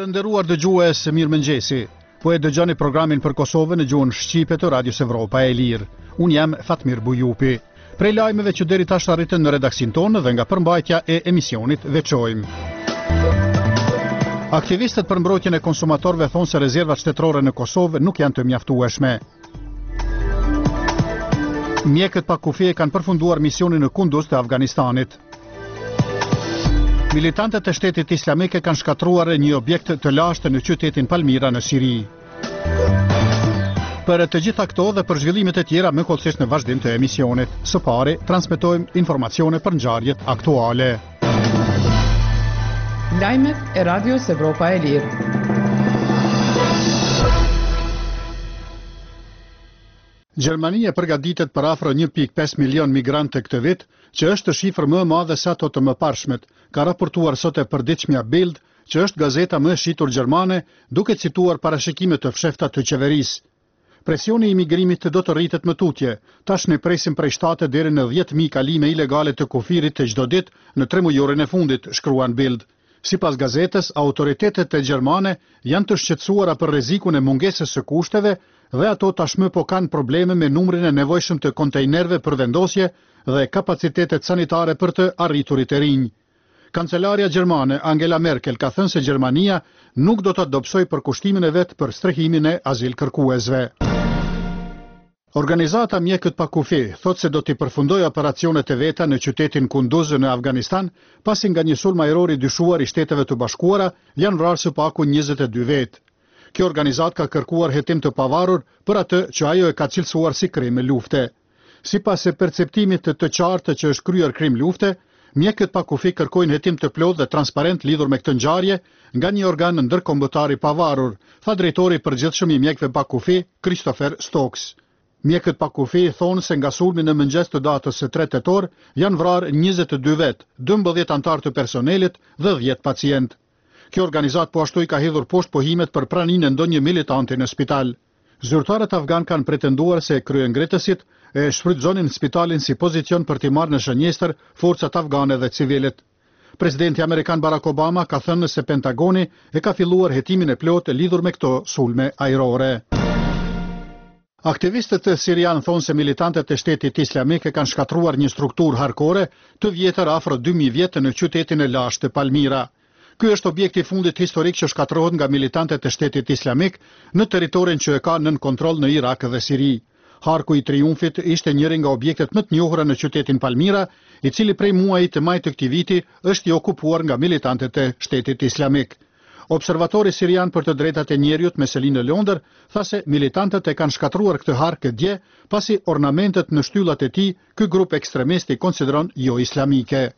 Të nderuar dëgjues, mirëmëngjesi. Po e dëgjoni programin për Kosovën në gjuhën shqipe të Radios Evropa e Lirë. Unë jam Fatmir Bujupi. Prej lajmeve që deri tash arritën në redaksin tonë dhe nga përmbajtja e emisionit veçojmë. Aktivistët për mbrojtjen e konsumatorëve thonë se rezervat shtetërore në Kosovë nuk janë të mjaftueshme. Mjekët pa kufi kanë përfunduar misionin në Kunduz të Afganistanit. Militantët e shtetit islamike kanë shkatruar një objekt të lashtë në qytetin Palmira në Siri. Për të gjitha këto dhe për zhvillimet e tjera më kollësisht në vazhdim të emisionit. Së pari, transmetojmë informacione për ngjarjet aktuale. Lajmet e Radios Evropa e Lirë. Gjermania përgatitet për afro 1.5 milion migrantë këtë vit, që është shifër më e madhe se ato të mëparshmet, ka raportuar sot e përditshmja Bild, që është gazeta më e shitur gjermane, duke cituar parashikime të fshehta të qeverisë. Presioni i migrimit do të rritet më tutje. Tash ne presim prej 7 deri në 10.000 kalime ilegale të kufirit të çdo ditë në 3 mujorin e fundit, shkruan Bild. Sipas gazetës, autoritetet e gjermane janë të shqetësuara për rrezikun e mungesës së kushteve dhe ato tashmë po kanë probleme me numrin e nevojshëm të kontejnerëve për vendosje dhe kapacitetet sanitare për të arriturit e rinj. Kancelaria gjermane Angela Merkel ka thënë se Gjermania nuk do të dobësojë përkushtimin e vet për strehimin e azilkërkuesve. Organizata Mjekët pa kufi thotë se do t'i përfundojë operacionet e veta në qytetin Kunduz në Afganistan, pasi nga një sulm ajror i dyshuar i Shteteve të Bashkuara janë vrarë së paku 22 vetë. Kjo organizat ka kërkuar hetim të pavarur për atë që ajo e ka cilësuar si krim lufte. Sipas e perceptimit të qartë që është kryer krim lufte, Mjekët pa kufi kërkojnë hetim të plotë dhe transparent lidhur me këtë ngjarje nga një organ ndërkombëtar i pavarur, tha drejtori i përgjithshëm i Mjekëve pa kufi, Christopher Stokes. Mjekët pa kufi thonë se nga sulmi në mëngjes të datës së 3 tetor janë vrarë 22 vetë, 12 antar të personelit dhe 10 pacient. Kjo organizat po ashtu i ka hedhur poshtë pohimet për praninë e ndonjë militanti në spital. Zyrtarët afgan kanë pretenduar se kryengritësit e shfrytëzonin spitalin si pozicion për t'i marrë në shënjestër forcat afgane dhe civilet. Presidenti Amerikan Barack Obama ka thënë se Pentagoni e ka filluar hetimin e plotë lidhur me këto sulme ajrore. Aktivistët sirianë thonë se militantët e shtetit islamik e kanë shkatruar një strukturë harkore të vjetër afro 2000 vjetë në qytetin e lashtë të Palmira. Ky është objekti i fundit historik që shkatrohet nga militantët e shtetit islamik në territorin që e ka nën kontroll në Irak dhe Siri. Harku i Triumfit ishte njëri nga objektet më të njohura në qytetin Palmira, i cili prej muajit të maj të këtij viti është i okupuar nga militantët e shtetit islamik. Observatori sirian për të drejtat e njerëzit Meselin në Londër tha se militantët e kanë shkatruar këtë hark dje, pasi ornamentet në shtyllat e tij ky grup ekstremist i konsideron jo islamike.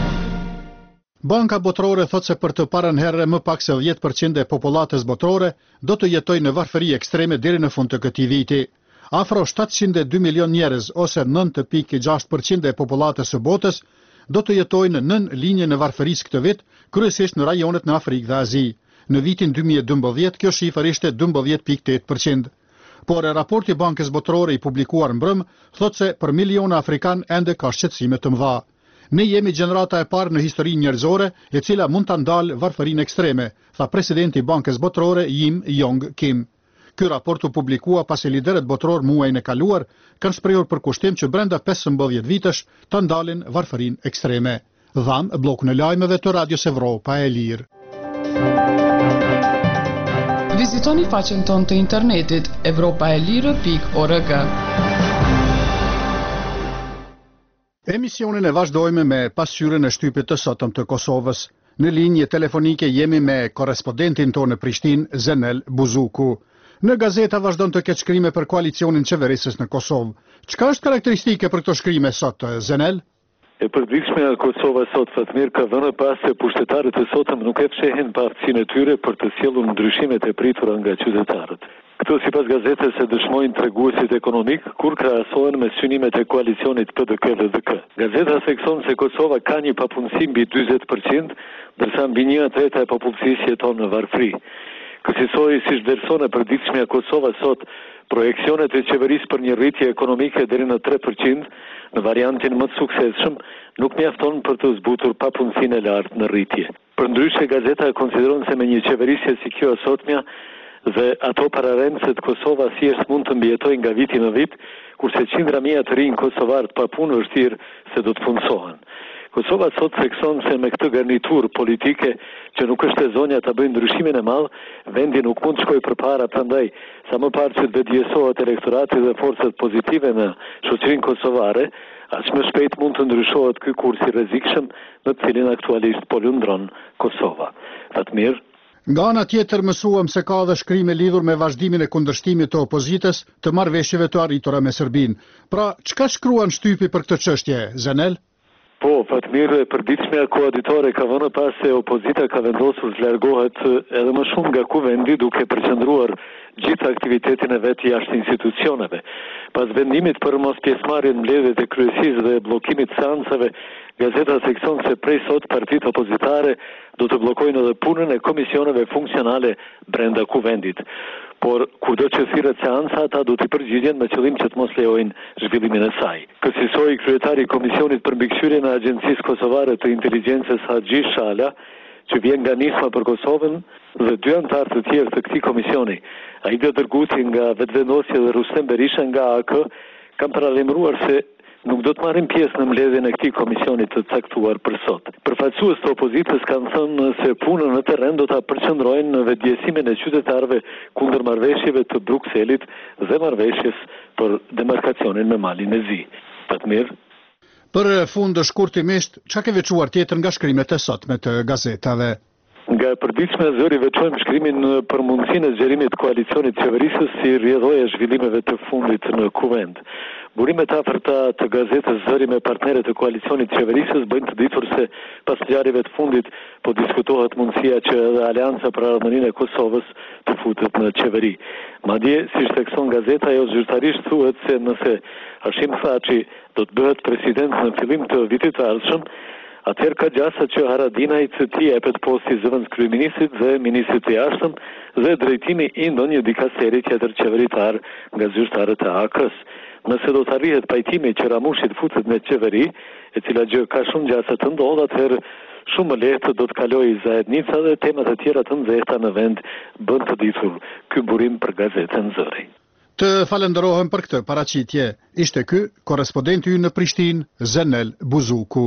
Banka Botërore thotë se për të parën herë më pak se 10% e popullatës botërore do të jetojë në varfëri ekstreme deri në fund të këtij viti. Afro 702 milion njerëz ose 9.6% e popullatës së botës do të jetojnë nën linjën e varfërisë këtë vit, kryesisht në rajonet në Afrikë dhe Azi. Në vitin 2012 kjo shifër ishte 12.8%. Por raporti Bankës Botërore i publikuar mbrëm thotë se për miliona afrikan ende ka shqetësime të mëdha. Ne jemi gjenerata e parë në historinë njerëzore e cila mund ta ndalë varfërinë ekstreme, tha presidenti i Bankës Botërore Jim Yong Kim. Ky raport u publikua pasi liderët botror muajin e kaluar kanë shprehur përkushtim që brenda 15 vitesh ta ndalin varfërinë ekstreme. Dham blokun e lajmeve të Radios Evropa e Lirë. Vizitoni faqen tonë të internetit evropaelire.org. Emisionin e vazhdojmë me pasqyrën e shtypit të sotëm të Kosovës. Në linjë telefonike jemi me korrespondentin tonë në Prishtinë, Zenel Buzuku. Në gazeta vazhdon të ketë shkrime për koalicionin qeverisës në Kosovë. Çka është karakteristike për këto shkrime sot, Zenel? E përditshme e Kosova sot, Fatmir, ka vënë pas se pushtetarët e sotëm nuk e fshehin pa aftësinë e tyre për të sjellur ndryshimet e pritura nga qytetarët. Këto sipas gazetës e dëshmojnë treguesit ekonomik kur krahasohen me synimet e koalicionit PDK-LDK. Gazeta thekson se Kosova ka një papunësi mbi 40%, ndërsa mbi 1/3 e popullsisë jeton në varfëri. Kësaj si vlerëson e përditshmja Kosova sot projeksionet e qeverisë për një rritje ekonomike deri në 3% në variantin më të suksesshëm nuk mjafton për të zbutur papunësinë e lartë në rritje. Përndryshe, gazeta e konsideron se me një qeverisje si kjo e sotmja dhe ato pararencet Kosova thjesht mund të mbijetojnë nga viti në vit, kurse qindra mijë të rinj kosovarë pa punë vështirë se do të punësohen. Kosova sot thekson se me këtë garnitur politike që nuk është e zonja ta bëjë ndryshimin e madh, vendi nuk mund të shkojë përpara, prandaj sa më parë që të vetëdijësohet elektorati dhe forcat pozitive në shoqërinë kosovare, aq më shpejt mund të ndryshohet ky kurs i rrezikshëm në të cilin aktualisht po lundron Kosova. Fatmir. Nga ana tjetër mësuam se ka dhe shkrime lidhur me vazhdimin e kundërshtimit të opozitës të marrëveshjeve të arritura me Serbinë. Pra, çka shkruan shtypi për këtë çështje, Zenel? Po, Fatmir, e përditshmja koaditore ka vënë pas se opozita ka vendosur të largohet edhe më shumë nga kuvendi duke përqendruar gjithë aktivitetin e vet jashtë institucioneve. Pas vendimit për mos pjesëmarrjen në mbledhjet e kryesisë dhe bllokimit të seancave, gazeta thekson se prej sot partitë opozitare do të bllokojnë edhe punën e komisioneve funksionale brenda kuvendit. Por kudo që thirret seanca, ata do t'i përgjigjen me qëllim që të mos lejojnë zhvillimin e saj. Kësaj kryetari i Komisionit për mbikëqyrjen e Agjencisë Kosovare të Inteligjencës Haxhi Shala, që vjen nga nisma për Kosovën, dhe dy anëtar të tjerë të këtij komisioni, Aida Dërguci nga Vetvendosja dhe Rustem Berisha nga AK, kanë paralajmëruar se nuk do të marrin pjesë në mbledhjen e këtij komisioni të caktuar për sot. Përfaqësues të opozitës kanë thënë se punën në terren do ta përqendrojnë në vetëdijësimin e qytetarëve kundër marrëveshjeve të Brukselit dhe marrëveshjes për demarkacionin me Malin e Zi. Fatmir. Për fund shkurtimisht, çka ke veçuar tjetër nga shkrimet e sotme të gazetave? Nga e përditshme zëri veçojmë shkrimin për mundësinë e zgjerimit të koalicionit qeverisës si rrjedhojë e zhvillimeve të fundit në kuvend. Burimet afërta të gazetës Zëri me partnerët e koalicionit qeverisës bëjnë të ditur se pas ngjarjeve të fundit po diskutohet mundësia që edhe Aleanca për Ardhmërinë e Kosovës të futet në qeveri. Madje, si thekson gazeta, ajo zyrtarisht thuhet se nëse Hashim Thaçi do të bëhet president në fillim të vitit të ardhshëm, atëherë ka gjasa që Haradinajt t'i jepet posti zëvendës kryeministrit dhe ministrit të jashtëm dhe drejtimi i ndonjë dikasteri tjetër qeveritar nga zyrtarët e AK-s. Nëse do të arrihet pajtimi që Ramushi të futet në qeveri, e cila gjë ka shumë gjasa të ndodhë, atëherë shumë më lehtë do të kalojë zajednica dhe temat e tjera të nxehta në vend bën të ditur ky burim për gazetën Zëri. Të falenderohem për këtë paraqitje. Ishte ky korrespondenti ynë në Prishtinë, Zenel Buzuku.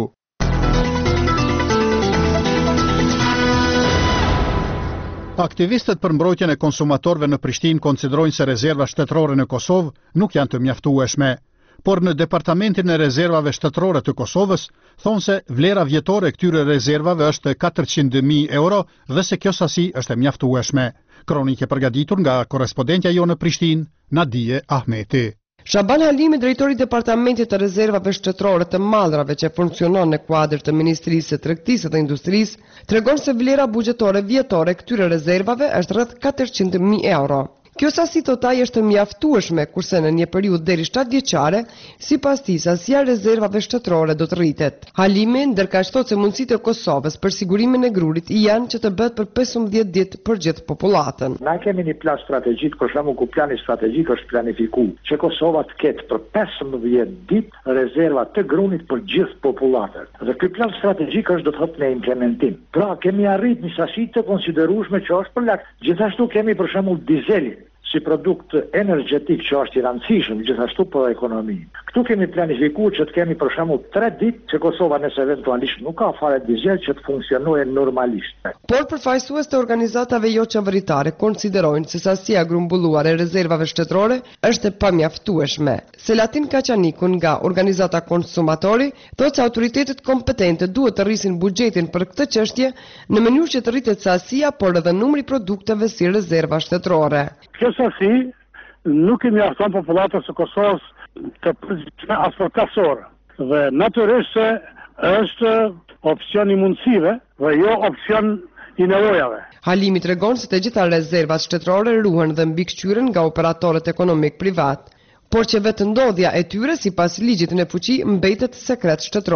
Aktivistët për mbrojtjen e konsumatorëve në Prishtinë konsiderojnë se rezerva shtetërore në Kosovë nuk janë të mjaftueshme, por në Departamentin e Rezervave Shtetërore të Kosovës thonë se vlera vjetore e këtyre rezervave është 400.000 euro dhe se kjo sasi është e mjaftueshme. Kronikë e përgatitur nga korrespondentja jonë në Prishtinë, Nadije Ahmeti. Shaban Halimi, drejtori i Departamentit të Rezervave Shtetërore të Mallrave që funksionon në kuadër të Ministrisë së Tregtisë dhe Industrisë, tregon se vlera buxhetore vjetore e këtyre rezervave është rreth 400.000 euro. Kjo sasi totaj është mjaftueshme, kurse në një periudhë deri 7 vjeçare, sipas tij sasia e rezervave shtetërore do të rritet. Halimi ndërkaq thotë se mundësitë e Kosovës për sigurimin e grurit janë që të bëhet për 15 ditë për gjithë popullatën. Na kemi një plan strategjik, për shembull, ku plani strategjik është planifikuar që Kosova të ketë për 15 ditë rezerva të grunit për gjithë popullatën. Dhe ky plan strategjik është do të thotë në implementim. Pra kemi arrit një sasi të konsiderueshme që është për lart. Gjithashtu kemi për shembull dizelin si produkt energjetik që është i rëndësishëm gjithashtu për ekonominë. Këtu kemi planifikuar që të kemi për shembull 3 ditë që Kosova nëse eventualisht nuk ka fare dizel që të funksionojë normalisht. Por përfaqësues të organizatave jo qeveritare konsiderojnë se sasia grumbulluar e rezervave shtetërore është e pamjaftueshme. Selatin Kaçanikun nga organizata Konsumatori thotë se autoritetet kompetente duhet të rrisin buxhetin për këtë çështje në mënyrë që të rritet sasia por edhe numri i produkteve si rezerva shtetërore. Kjo sasi nuk i mjafton popullatës së Kosovës të përgjithshme as për kasorë. Dhe natyrisht se është opsion i mundësive dhe jo opsion i nevojave. Halimi tregon se të gjitha rezervat shtetërore ruhen dhe mbikëqyren nga operatorët ekonomik privat, por që vetë ndodhja e tyre sipas ligjit në fuqi mbetet sekret shtetëror.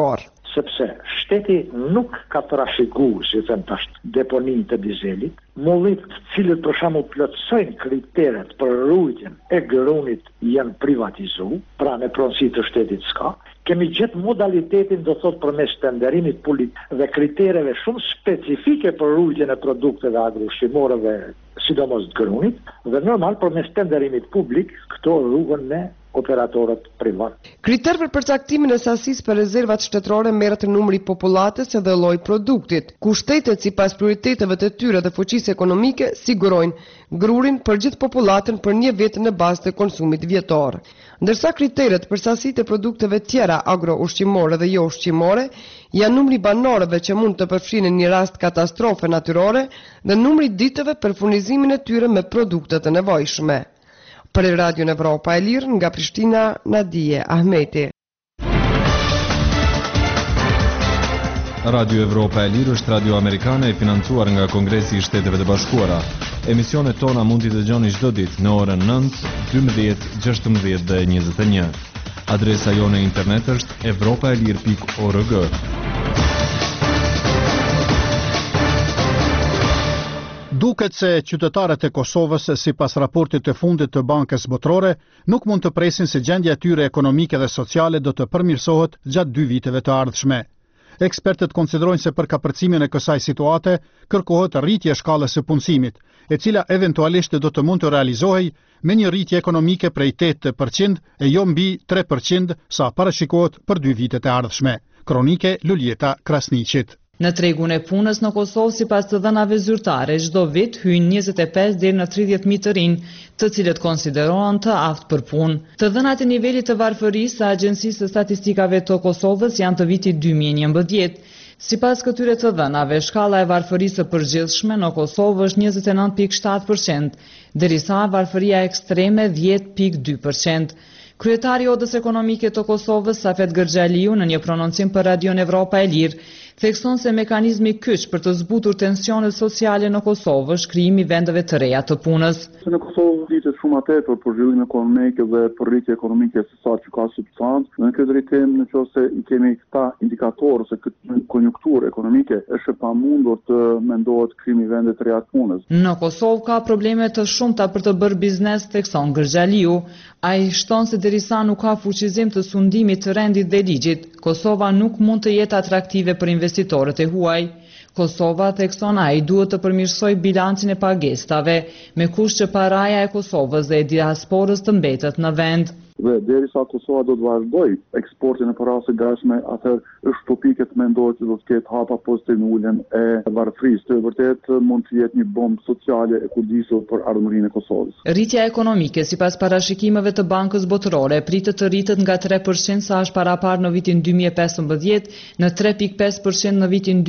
sepse shteti nuk ka trashëguar, si them tash, deponinë të dizelit, mullit të cilët për shembull plotësojnë kriteret për rrugën e grunit janë privatizuar, pra në pronësi të shtetit s'ka. Kemi gjetë modalitetin, do thot, përmes tenderimit politik dhe kritereve shumë specifike për rrugën e produkteve agroushqimore dhe sidomos të grunit, dhe normal përmes tenderimit publik këto rrugën me operatorët privat. Kriter për përcaktimin e sasisë për rezervat shtetërore merret numri i popullatës dhe lloji produktit, ku shtetet sipas prioriteteve të tyre dhe fuqisë ekonomike sigurojnë grurin për gjithë popullatën për një vit në bazë të konsumit vjetor. Ndërsa kriteret për sasitë e produkteve tjera agro-ushqimore dhe jo ushqimore janë numri banorëve që mund të përfshinin një rast katastrofe natyrore dhe numri ditëve për furnizimin e tyre me produkte të nevojshme. Për Radion Evropa e Lirë, nga Prishtina, Nadije Ahmeti. Radio Evropa e Lirë është radio amerikane e financuar nga Kongresi i Shteteve të Bashkuara. Emisionet tona mund t'i dëgjoni çdo ditë në orën 9, 12, 16 dhe 21. Adresa jone internet është europaelir.org. Duket se qytetarët e Kosovës, sipas raportit të fundit të Bankës Botërore, nuk mund të presin se gjendja e tyre ekonomike dhe sociale do të përmirësohet gjatë 2 viteve të ardhshme. Ekspertët konsiderojnë se për kapërcimin e kësaj situate kërkohet rritje e shkallës së punësimit, e cila eventualisht do të mund të realizohej me një rritje ekonomike prej 8% e jo mbi 3% sa parashikohet për 2 vitet e ardhshme. Kronike Luljeta Krasniqit. Në tregun e punës në Kosovë, sipas të dhënave zyrtare, çdo vit hyjnë 25 deri në 30.000 të rinj, të cilët konsiderohen të aftë për punë. Të dhënat e nivelit të varfërisë së Agjencisë së Statistikave të Kosovës janë të vitit 2011. Sipas këtyre të dhënave, shkalla e varfërisë së përgjithshme në Kosovë është 29.7%, derisa varfëria ekstreme 10.2%. Kryetari i Odës Ekonomike të Kosovës, Safet Gërxhaliu, në një prononcim për Radion Evropa e Lirë, thekson se mekanizmi kyç për të zbutur tensionet sociale në Kosovë është krijimi vendeve të reja të punës. Në Kosovë ditet shumë tepër për zhvillim ekonomik dhe për rritje ekonomike se sa që ka substancë. Në këtë drejtim, nëse i kemi këta indikatorë ose këtë konjunkturë ekonomike, është e pamundur të mendohet krijimi vende të reja të punës. Në Kosovë ka probleme të shumta për të bërë biznes, thekson Gërxhaliu. Ai shton se derisa nuk ka fuqizim të sundimit të rendit dhe ligjit, Kosova nuk mund të jetë atraktive për investitorët e huaj. Kosova, thekson ai, duhet të përmirësojë bilancin e pagesave, me kusht që paraja e Kosovës dhe e diasporës të mbetet në vend. Dhe derisa Kosova do të vazhdoj eksportin e parave së gatshme, atëherë është topike të mendohet se do të ketë hapa pozitiv në uljen e varfërisë. Të vërtet mund të jetë një bombë sociale e kujdisur për ardhmërinë e Kosovës. Rritja ekonomike, sipas parashikimeve të Bankës Botërore, pritet të rritet nga 3% sa është parapar në vitin 2015 në 3.5% në vitin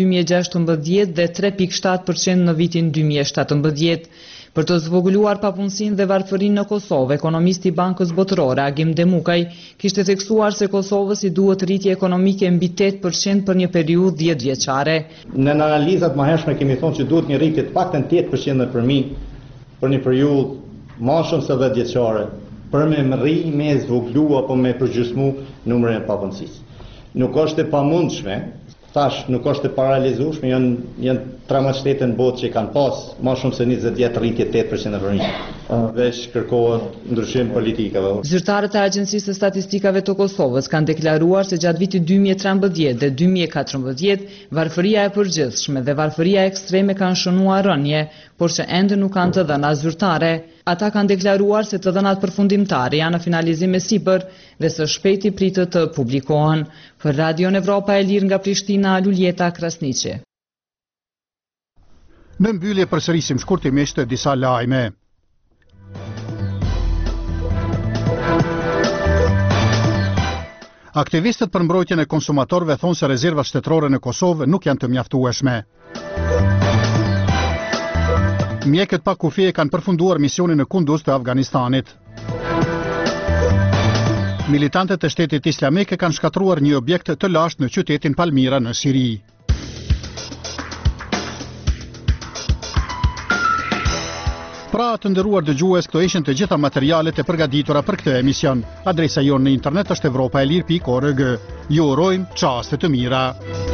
2016 dhe 3.7% në vitin 2017. Për të zvogëluar papunësinë dhe varfërinë në Kosovë, ekonomisti i Bankës Botërore, Agim Demukaj, kishte theksuar se Kosovës i duhet rritje ekonomike mbi 8% për një periudhë 10 vjeçare. Në analizat më hershme kemi thonë që duhet një rritje të paktën 8% në përmi për një periudhë më shumë se 10 vjeçare, për me rri, me zvogëlu apo me përgjysmu numrin e papunësisë. Nuk është e pamundshme, tash nuk është e paralizueshme, janë 13 shtete në botë që kanë pas më shumë se 20 vjet rritje 8% në përmi. Veç kërkohet ndryshim politikave. Zyrtarët e Agjencisë së Statistikave të Kosovës kanë deklaruar se gjatë vitit 2013 dhe 2014 varfëria e përgjithshme dhe varfëria ekstreme kanë shënuar rënje, por që ende nuk kanë të dhëna zyrtare. Ata kanë deklaruar se të dhënat përfundimtare janë në finalizim e sipër dhe së shpejti pritet të publikohen. Për Radion Evropa e Lirë nga Prishtina, Luljeta Krasniqi. Në mbyllje përsërisim shkurtimisht disa lajme. Aktivistët për mbrojtjen e konsumatorëve thonë se rezervat shtetërore në Kosovë nuk janë të mjaftueshme. Mjekët pa kufi kanë përfunduar misionin në Kunduz të Afganistanit. Militantët e Shtetit Islamik kanë shkatruar një objekt të lashtë në qytetin Palmira në Siri. Pra të nderuar dëgjues, këto ishin të gjitha materialet e përgatitura për këtë emision. Adresa jonë në internet është evropaelir.org. Ju urojmë çaste të mira.